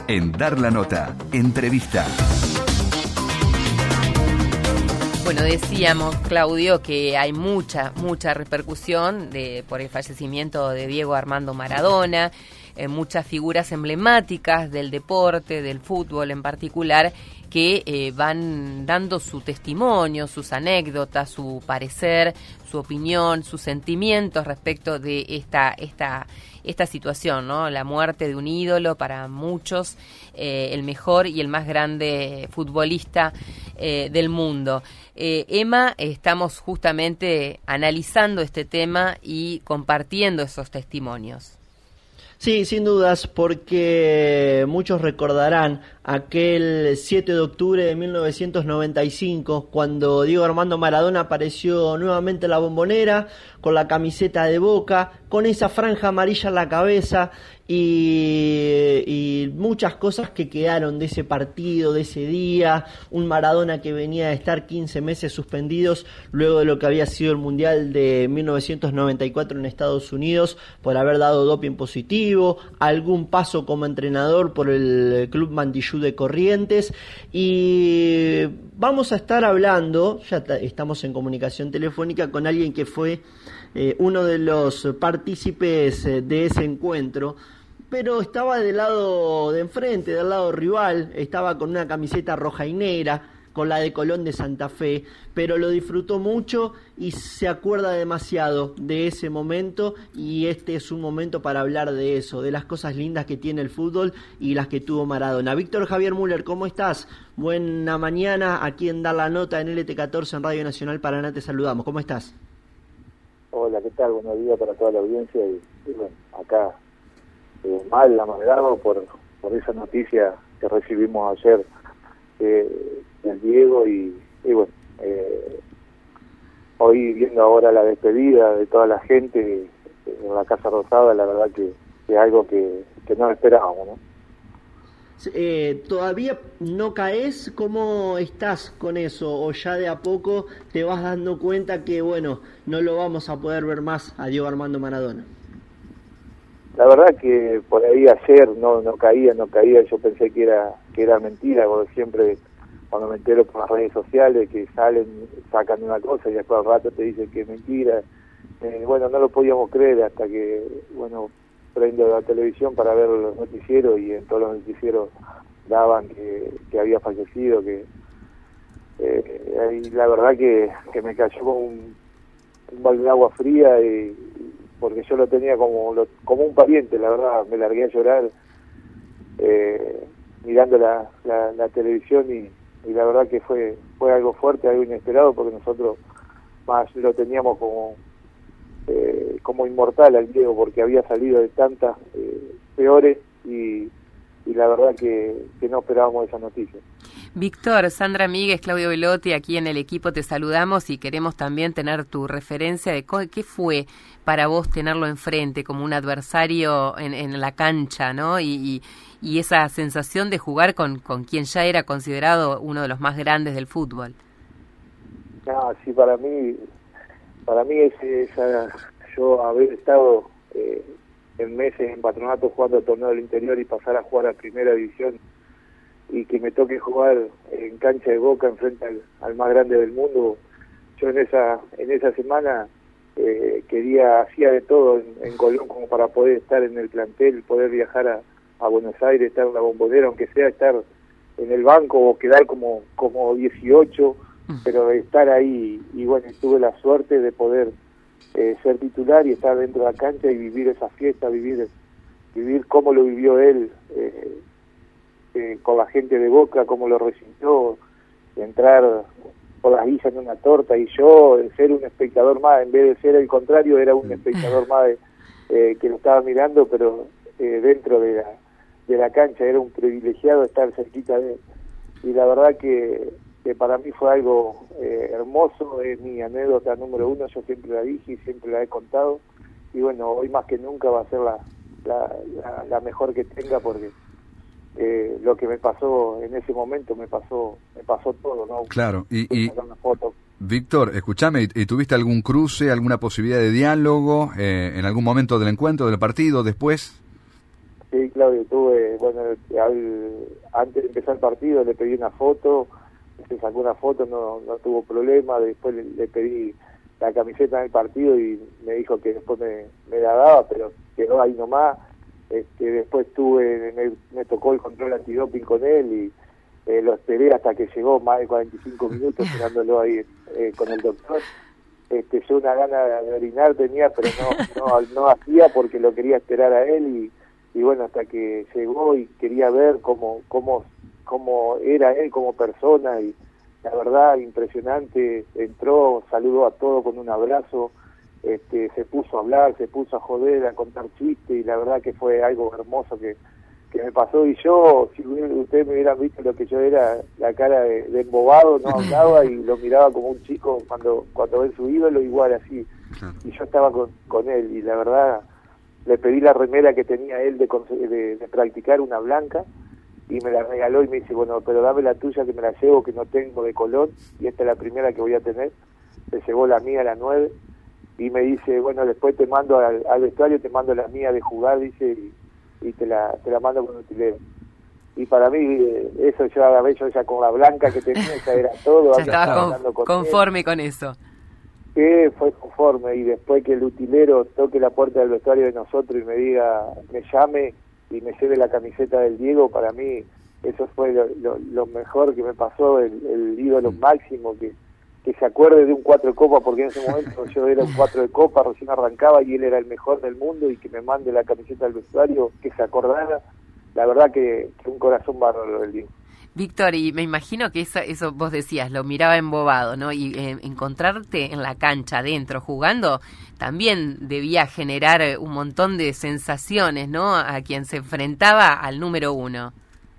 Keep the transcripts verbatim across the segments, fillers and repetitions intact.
En Dar la Nota, entrevista. Bueno, decíamos, Claudio, que hay mucha, mucha repercusión de, por el fallecimiento de Diego Armando Maradona, eh, muchas figuras emblemáticas del deporte, del fútbol en particular, que eh, van dando su testimonio, sus anécdotas, su parecer, su opinión, sus sentimientos respecto de esta esta esta situación, ¿no? La muerte de un ídolo para muchos, eh, el mejor y el más grande futbolista eh, del mundo. Eh, Emma, estamos justamente analizando este tema y compartiendo esos testimonios. Sí, sin dudas, porque muchos recordarán aquel siete de octubre de mil novecientos noventa y cinco, cuando Diego Armando Maradona apareció nuevamente en la Bombonera, con la camiseta de Boca, con esa franja amarilla en la cabeza, y, y muchas cosas que quedaron de ese partido, de ese día. Un Maradona que venía de estar quince meses suspendidos luego de lo que había sido el Mundial de mil novecientos noventa y cuatro en Estados Unidos por haber dado doping positivo, algún paso como entrenador por el Club Mandillú de Corrientes. Y vamos a estar hablando, ya estamos en comunicación telefónica con alguien que fue eh, uno de los partícipes eh, de ese encuentro, pero estaba del lado de enfrente, del lado rival, estaba con una camiseta roja y negra, con la de Colón de Santa Fe, pero lo disfrutó mucho y se acuerda demasiado de ese momento, y este es un momento para hablar de eso, de las cosas lindas que tiene el fútbol y las que tuvo Maradona. Víctor Javier Müller, ¿cómo estás? Buena mañana, aquí en Dar la Nota en L T catorce en Radio Nacional Paraná, te saludamos. ¿Cómo estás? Hola, ¿qué tal? Buenos días para toda la audiencia y, y bueno, acá eh, mal, amargado por, por esa noticia que recibimos ayer eh, del Diego y, y bueno, eh, hoy viendo ahora la despedida de toda la gente en la Casa Rosada, la verdad que, que es algo que, que no esperábamos, ¿no? Eh, ¿Todavía no caes? ¿Cómo estás con eso? ¿O ya de a poco te vas dando cuenta que, bueno, no lo vamos a poder ver más a Diego Armando Maradona? La verdad que por ahí ayer no no caía, no caía, yo pensé que era que era mentira, porque siempre cuando me entero por las redes sociales que salen, sacan una cosa y después al rato te dicen que es mentira, eh, bueno, no lo podíamos creer hasta que, bueno, prendo la televisión para ver los noticieros y en todos los noticieros daban que, que había fallecido, que eh, y la verdad que, que me cayó como un, un balde de agua fría, y, porque yo lo tenía como lo, como un pariente, la verdad, me largué a llorar eh, mirando la, la, la televisión y, y la verdad que fue fue algo fuerte, algo inesperado, porque nosotros más lo teníamos como Eh, como inmortal al Diego, porque había salido de tantas eh, peores y, y la verdad que, que no esperábamos esa noticia. Víctor, Sandra Míguez, Claudio Velotti, aquí en el equipo te saludamos y queremos también tener tu referencia de qué fue para vos tenerlo enfrente como un adversario en, en la cancha, ¿no? Y, y, y esa sensación de jugar con, con quien ya era considerado uno de los más grandes del fútbol. No, sí, para mí Para mí es esa, yo haber estado eh, en meses en Patronato jugando el torneo del interior y pasar a jugar a primera división y que me toque jugar en cancha de Boca enfrente al, al más grande del mundo. Yo en esa en esa semana eh, quería, hacía de todo en, en Colón como para poder estar en el plantel, poder viajar a, a Buenos Aires, estar en la Bombonera, aunque sea estar en el banco o quedar como, como dieciocho, pero estar ahí, y bueno, tuve la suerte de poder eh, ser titular y estar dentro de la cancha y vivir esa fiesta, vivir vivir cómo lo vivió él eh, eh, con la gente de Boca, cómo lo resintió, entrar por las guisas en una torta, y yo ser un espectador más, en vez de ser el contrario, era un espectador más de, eh, que lo estaba mirando, pero eh, dentro de la, de la cancha. Era un privilegiado estar cerquita de él, y la verdad que que para mí fue algo eh, hermoso, es mi anécdota número uno, yo siempre la dije y siempre la he contado, y bueno, hoy más que nunca va a ser la, la, la, la mejor que tenga, porque eh, lo que me pasó en ese momento me pasó me pasó todo, ¿no? Claro, y, y Víctor, escúchame, ¿y tuviste algún cruce, alguna posibilidad de diálogo eh, en algún momento del encuentro, del partido, después? Sí, Claudio, tuve, bueno, al, antes de empezar el partido le pedí una foto, se sacó una foto, no, no tuvo problema, después le, le pedí la camiseta del partido y me dijo que después me, me la daba, pero quedó ahí nomás. Este, después tuve, me, me tocó el control antidoping con él y eh, lo esperé hasta que llegó, más de cuarenta y cinco minutos esperándolo ahí eh, con el doctor. Este, yo una gana de orinar tenía, pero no, no, no hacía porque lo quería esperar a él y, y bueno, hasta que llegó y quería ver cómo, cómo, cómo era él como persona y la verdad impresionante, entró, saludó a todos con un abrazo, este, se puso a hablar, se puso a joder, a contar chistes y la verdad que fue algo hermoso que, que me pasó y yo, si ustedes me hubieran visto lo que yo era, la cara de, de embobado, no hablaba y lo miraba como un chico cuando cuando ve su ídolo, igual así, y yo estaba con, con él y la verdad le pedí la remera que tenía él de, de, de practicar, una blanca, y me la regaló y me dice, bueno, pero dame la tuya que me la llevo, que no tengo de color, y esta es la primera que voy a tener. Se llevó la mía, la nueve, y me dice, bueno, después te mando al, al vestuario, te mando la mía de jugar, dice, y, y te la te la mando con utilero. Y para mí, eh, eso yo agarré, yo ya con la blanca que tenía, ya era todo. Ya estaba con, con conforme él. Con eso. Sí, fue conforme, y después que el utilero toque la puerta del vestuario de nosotros y me diga, me llame y me lleve la camiseta del Diego, para mí eso fue lo, lo, lo mejor que me pasó, el, el ídolo máximo, que, que se acuerde de un cuatro de copa, porque en ese momento yo era un cuatro de copa, recién arrancaba y él era el mejor del mundo, y que me mande la camiseta del vestuario, que se acordara, la verdad que, que un corazón bárbaro del Diego. Víctor, y me imagino que eso, eso vos decías, lo miraba embobado, ¿no? Y eh, encontrarte en la cancha, adentro, jugando, también debía generar un montón de sensaciones, ¿no? A quien se enfrentaba al número uno.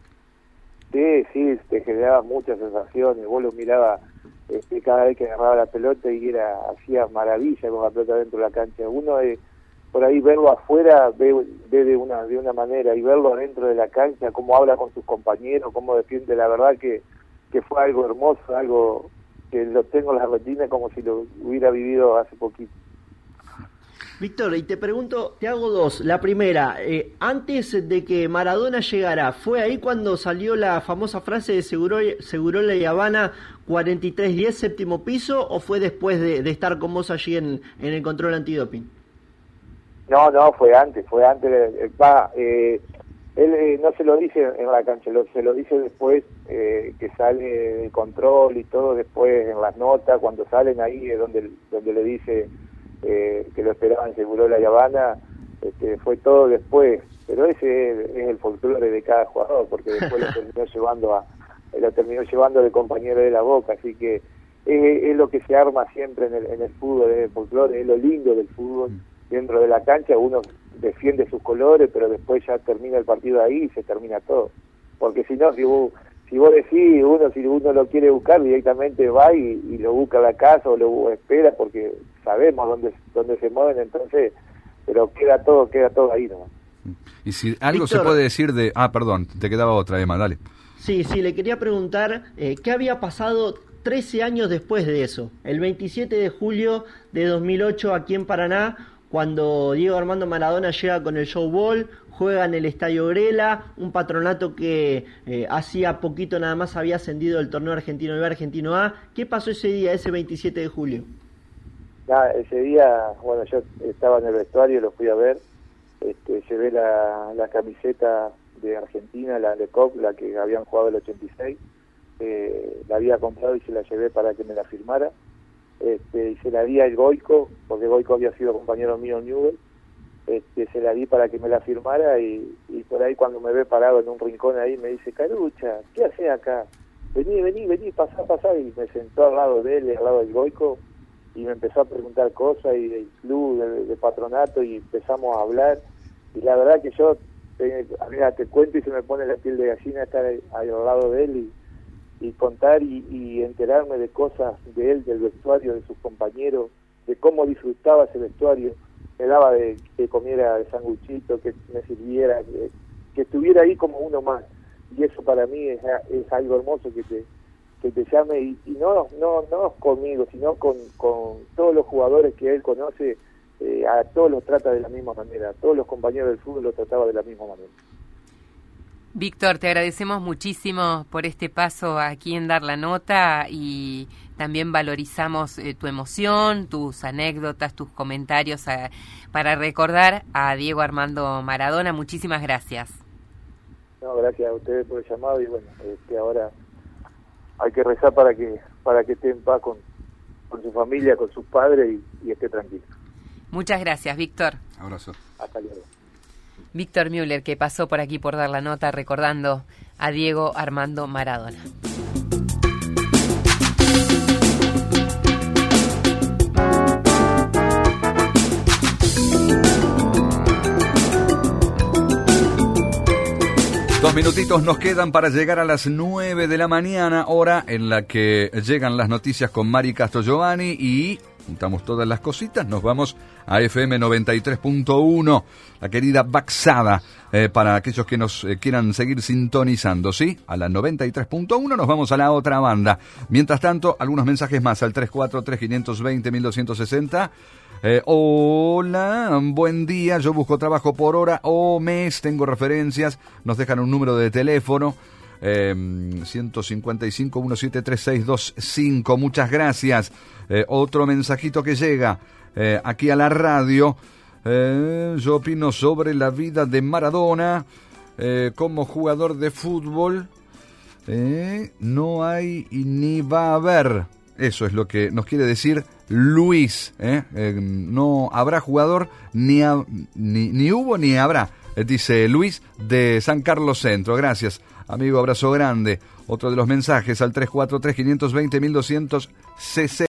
Sí, sí, te generaba muchas sensaciones. Vos lo mirabas este, cada vez que agarraba la pelota y era hacía maravilla con la pelota dentro de la cancha. Uno es... por ahí verlo afuera ve, ve de una de una manera, y verlo dentro de la cancha, cómo habla con sus compañeros, cómo defiende, la verdad que, que fue algo hermoso, algo que lo tengo en la retina como si lo hubiera vivido hace poquito. Víctor, y te pregunto, te hago dos. La primera, eh, antes de que Maradona llegara, ¿fue ahí cuando salió la famosa frase de Segurola y Habana cuarenta y tres diez, séptimo piso, o fue después de, de estar con vos allí en, en el control antidoping? No, no, fue antes, fue antes. Eh, va, eh, él eh, no se lo dice en la cancha, lo, se lo dice después, eh, que sale de control y todo, después en las notas, cuando salen ahí, es donde, donde le dice eh, que lo esperaban Segurola y Habana, este, fue todo después. Pero ese es, es el folclore de cada jugador, porque después lo terminó llevando a lo terminó llevando de compañero de la Boca, así que es, es lo que se arma siempre en el, en el fútbol, es el folclore, es lo lindo del fútbol. Dentro de la cancha uno defiende sus colores, pero después ya termina el partido ahí y se termina todo. Porque si no, si vos, si vos decís, uno si uno lo quiere buscar, directamente va y, y lo busca a la casa o lo espera, porque sabemos dónde, dónde se mueven, entonces, pero queda todo, queda todo ahí nomás. Y si algo Víctor, se puede decir de... Ah, perdón, te quedaba otra, Emma, dale. Sí, sí, le quería preguntar, eh, ¿qué había pasado trece años después de eso? El veintisiete de julio de dos mil ocho, aquí en Paraná, cuando Diego Armando Maradona llega con el Show Ball, juega en el Estadio Grela, un Patronato que eh, hacía poquito nada más había ascendido el torneo argentino B, Argentino A. ¿Qué pasó ese día, ese veintisiete de julio? Nah, ese día, bueno, yo estaba en el vestuario, lo fui a ver, este, llevé la, la camiseta de Argentina, la de Cop, la que habían jugado el ochenta y seis, eh, la había comprado y se la llevé para que me la firmara. Este, y se la di al Goico, porque Goico había sido compañero mío en Newell, este, se la di para que me la firmara y, y por ahí cuando me ve parado en un rincón ahí me dice, Carucha, ¿qué haces acá? Vení, vení, vení, pasá, pasá, y me sentó al lado de él, al lado del Goico, y me empezó a preguntar cosas y del club, de, de Patronato, y empezamos a hablar, y la verdad que yo, te, mira, te cuento y se me pone la piel de gallina estar ahí, ahí al lado de él y y contar y, y enterarme de cosas de él, del vestuario, de sus compañeros, de cómo disfrutaba ese vestuario, me daba de que comiera el sanguchito, que me sirviera, que, que estuviera ahí como uno más, y eso para mí es, es algo hermoso, que te que te llame, y, y no no no conmigo, sino con, con todos los jugadores que él conoce, eh, a todos los trata de la misma manera, a todos los compañeros del fútbol los trataba de la misma manera. Víctor, te agradecemos muchísimo por este paso aquí en Dar la Nota y también valorizamos eh, tu emoción, tus anécdotas, tus comentarios a, para recordar a Diego Armando Maradona. Muchísimas gracias. No, gracias a ustedes por el llamado y bueno, este, ahora hay que rezar para que para que esté en paz con, con su familia, con sus padres y, y esté tranquilo. Muchas gracias, Víctor. Abrazo. Hasta luego. Víctor Müller, que pasó por aquí por Dar la Nota recordando a Diego Armando Maradona. Dos minutitos nos quedan para llegar a las nueve de la mañana, hora en la que llegan las noticias con Mari Castro Giovanni y juntamos todas las cositas, nos vamos a F M noventa y tres punto uno, la querida Baxada, eh, para aquellos que nos eh, quieran seguir sintonizando, ¿sí? A la noventa y tres punto uno nos vamos a la otra banda. Mientras tanto, algunos mensajes más al tres cuatro tres, cinco dos cero, uno dos seis cero. Eh, hola, buen día, yo busco trabajo por hora o mes, tengo referencias, nos dejan un número de teléfono, eh, ciento cincuenta y cinco, uno siete tres, seis dos cinco, muchas gracias. Eh, otro mensajito que llega eh, aquí a la radio, eh, yo opino sobre la vida de Maradona eh, como jugador de fútbol, eh, no hay y ni va a haber, eso es lo que nos quiere decir Luis, ¿eh? Eh, no habrá jugador, ni, ha, ni, ni hubo ni habrá, eh, dice Luis de San Carlos Centro. Gracias, amigo, abrazo grande. Otro de los mensajes al tres cuatro tres, cinco dos cero, uno dos seis cero.